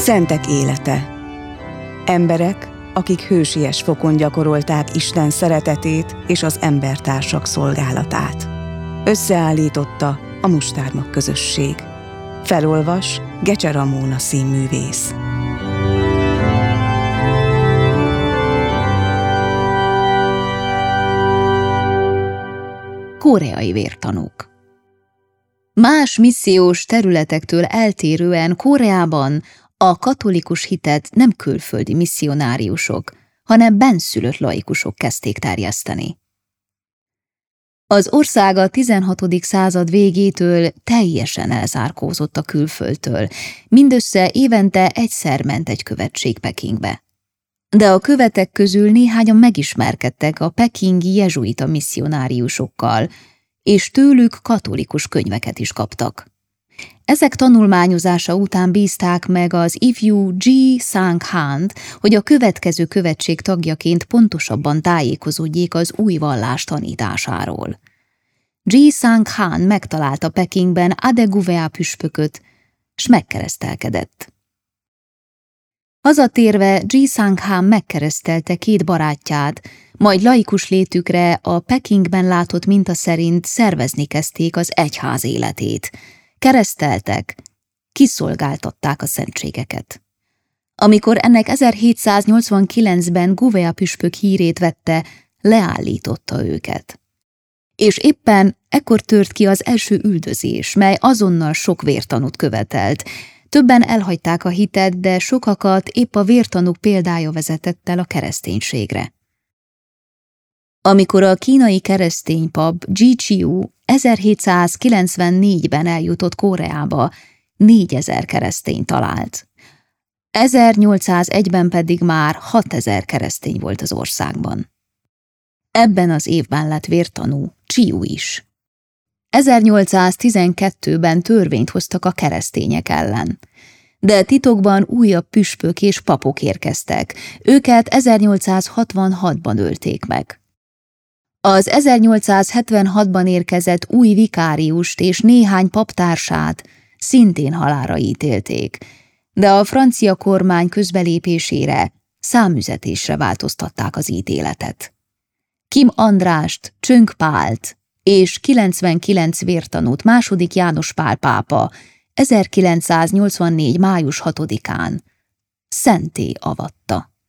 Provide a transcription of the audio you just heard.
Szentek élete. Emberek, akik hősies fokon gyakorolták Isten szeretetét és az embertársak szolgálatát. Összeállította a Mustármag közösség. Felolvas Gecse Ramóna színművész. Koreai vértanúk. Más missziós területektől eltérően Koreában a katolikus hitet nem külföldi misszionáriusok, hanem bennszülött laikusok kezdték terjeszteni. Az ország a 16. század végétől teljesen elzárkózott a külföldtől, mindössze évente egyszer ment egy követség Pekingbe. De a követek közül néhányan megismerkedtek a pekingi jezsuita misszionáriusokkal, és tőlük katolikus könyveket is kaptak. Ezek tanulmányozása után bízták meg az ifjú Ji Sang-hant, hogy a következő követség tagjaként pontosabban tájékozódjék az új vallás tanításáról. Ji Sang-han megtalálta Pekingben Ade Guvea püspököt, s megkeresztelkedett. Hazatérve Ji Sang-han megkeresztelte két barátját, majd laikus létükre a Pekingben látott minta szerint szervezni kezdték az egyház életét. Kereszteltek, kiszolgáltatták a szentségeket. Amikor ennek 1789-ben Guvea püspök hírét vette, leállította őket. És éppen ekkor tört ki az első üldözés, mely azonnal sok vértanút követelt. Többen elhagyták a hitet, de sokakat épp a vértanúk példája vezetett el a kereszténységre. Amikor a kínai keresztény pap Ji Chiu 1794-ben eljutott Koreába, 4000 keresztény talált. 1801-ben pedig már 6000 keresztény volt az országban. Ebben az évben lett vértanú Chiu is. 1812-ben törvényt hoztak a keresztények ellen, de titokban újabb püspök és papok érkeztek, őket 1866-ban ölték meg. Az 1876-ban érkezett új vikáriust és néhány paptársát szintén halálra ítélték, de a francia kormány közbelépésére számüzetésre változtatták az ítéletet. Kim Andrást, Csönk Pált és 99 vértanút II. János Pál pápa 1984. május 6-án szentté avatta.